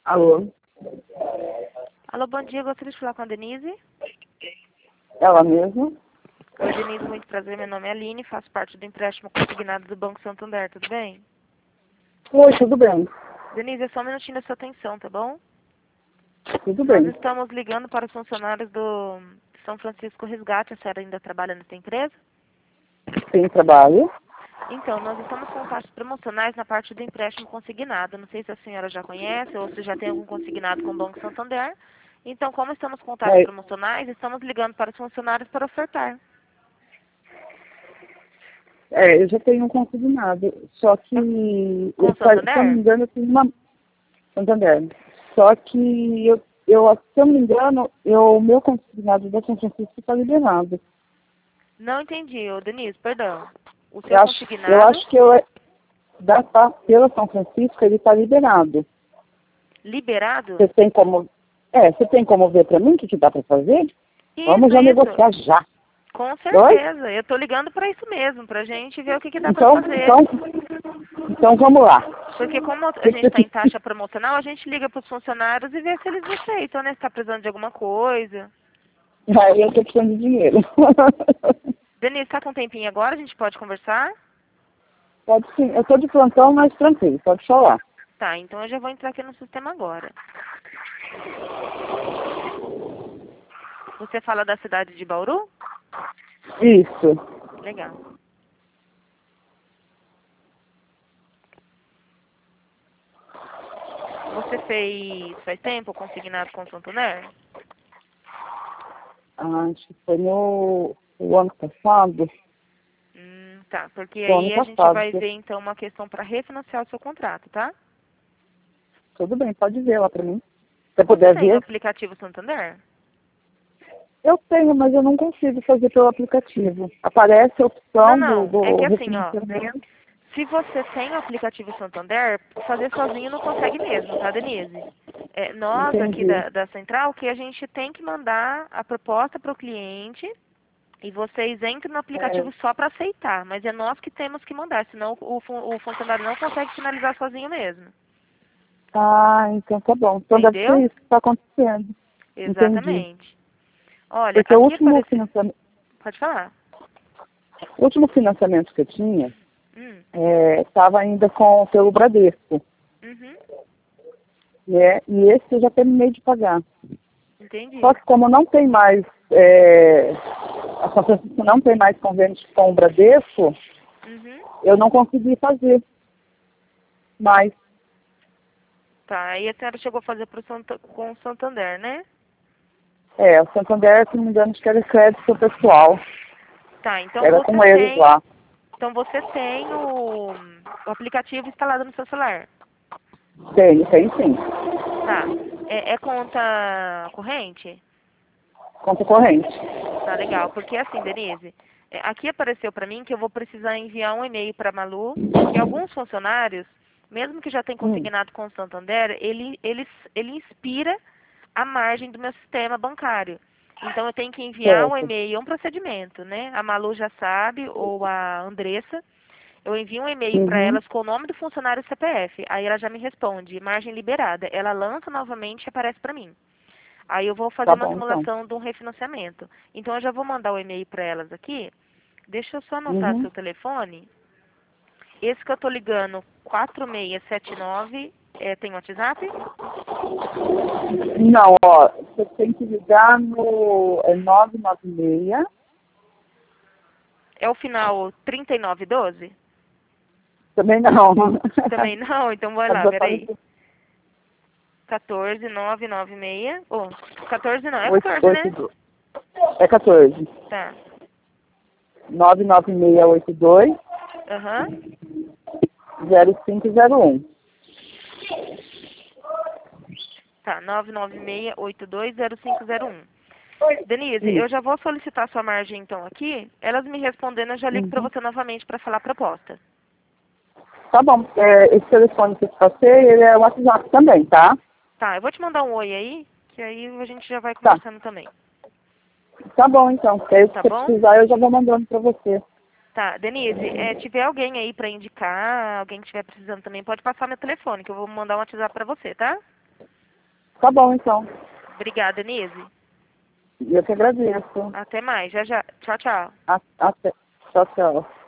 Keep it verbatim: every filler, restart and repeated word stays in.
Alô? Alô, bom dia. Gostaria de falar com a Denise. Ela mesma? Oi, Denise. Muito prazer. Meu nome é Aline. Faço parte do empréstimo consignado do Banco Santander. Tudo bem? Oi, tudo bem? Denise, é só um minutinho da sua atenção, tá bom? Tudo Nós bem. estamos ligando para os funcionários do São Francisco Resgate. A senhora ainda trabalha nessa empresa? Tem trabalho? Então, nós estamos com taxas promocionais na parte do empréstimo consignado. Não sei se a senhora já conhece ou se já tem algum consignado com o Banco Santander. Então, como estamos com taxas É, promocionais, estamos ligando para os funcionários para ofertar. é, eu já tenho um consignado, só que, Com eu, o se eu não me Santander? engano, eu tenho uma... Santander. Só que, eu, eu, se eu não me engano, eu, o meu consignado da São Francisco está liberado. Não entendi, ô Denise, perdão. O seu Eu acho, eu consignado acho que eu, da, pa- pela São Francisco ele está liberado. liberado? Você tem como... É, você tem como ver para mim o que, que dá para fazer? Vamos Isso, já isso. negociar já. Com Oi? certeza. Eu tô ligando para isso mesmo, pra gente ver o que, que dá para Então, fazer. então, então vamos lá. Porque como a O que gente que está você em taxa promocional, a gente liga para os funcionários e vê se eles aceitam, né? Se está precisando de alguma coisa. Aí eu tô precisando de dinheiro. Denise, está com um tempinho agora? A gente pode conversar? Pode sim. Eu tô de plantão, mas tranquilo, pode falar. Tá, então eu já vou entrar aqui no sistema agora. Você fala da cidade de Bauru? Isso. Legal. Você fez faz tempo o consignado com o Santander? Acho que foi no o ano passado. Hum, tá, porque Foi ano aí a gente passado. vai ver então uma questão para refinanciar o seu contrato, tá? Tudo bem, pode ver lá pra mim. Se eu Você puder tem o ver. aplicativo Santander? Eu tenho, mas eu não consigo fazer pelo aplicativo. Aparece a Não, opção do, não, é do que assim, ó, refinanciamento. se você tem o aplicativo Santander, fazer sozinho não consegue mesmo, tá, Denise? É, nós aqui Entendi. da, da Central, que a gente tem que mandar a proposta para o cliente e vocês entram no É. aplicativo só para aceitar, mas é nós que temos que mandar, senão o, fun- o funcionário não consegue finalizar sozinho mesmo. Ah, então tá bom. Então deve ser Entendeu? isso que está acontecendo. Entendi. Exatamente. Olha, Porque o aqui último aparece. financiamento, Pode falar. o último financiamento que eu tinha Hum. estava ainda com pelo Bradesco, Uhum. né? E esse eu já terminei de pagar. Só Entendi. que como não tem mais, é, a São Francisco não tem mais convênio com o Bradesco, Uhum. eu não consegui fazer mais. Tá, aí a senhora chegou a fazer pro Santa, com o Santander, né? É, o Santander, se não me engano, acho que era crédito pessoal. Tá, então Era você com eles tem. lá. Então você tem o, o aplicativo instalado no seu celular. Tem, tem sim. Tá. É, é conta corrente? Conta corrente. Tá legal. Porque assim, Denise, é, aqui apareceu pra mim que eu vou precisar enviar um e-mail pra Malu, porque alguns funcionários, mesmo que já tenham Hum, consignado com o Santander, ele, ele, ele inspira a margem do meu sistema bancário. Então eu tenho que enviar um certo. e-mail, é um procedimento, né? A Malu já sabe, ou a Andressa. Eu envio um e-mail para Uhum. elas com o nome do funcionário e o C P F. Aí ela já me responde, margem liberada. Ela lança novamente e aparece para mim. Aí eu vou fazer Tá uma bom, então. simulação de um refinanciamento. Então eu já vou mandar o e-mail para elas aqui. Deixa eu só anotar Uhum. seu telefone. Esse que eu tô ligando, quatro seis sete nove, é, tem WhatsApp? Não, ó, você tem que ligar no é nove nove seis. É o final trinta e nove doze? Também não. Também não? Então vai Pode lá, botar peraí. no quatorze nove nove seis. Oh, quatorze não, é oito, quatorze, oito, né? dois. É quatorze. Tá. nove nove seis oito dois Aham. zero cinco zero um. Tá, nove nove seis oito dois zero cinco zero um. Denise, eu Isso. já vou solicitar sua margem então aqui. Elas me respondendo, eu já ligo para Uhum. você novamente para falar a proposta. Tá bom. É, esse telefone que eu te passei, ele é o WhatsApp também, tá? Tá, eu vou te mandar um oi aí, que aí a gente já vai Tá. conversando também. Tá bom, então. Aí, se Tá você bom? precisar, eu já vou mandando pra você. Tá, Denise, é, tiver alguém aí para indicar, alguém que estiver precisando também, pode passar meu telefone, que eu vou mandar um WhatsApp para você, tá? Tá bom, então. Obrigada, Denise. Eu que agradeço. Até mais. Já, já. Tchau, tchau. A- Até. Tchau, tchau.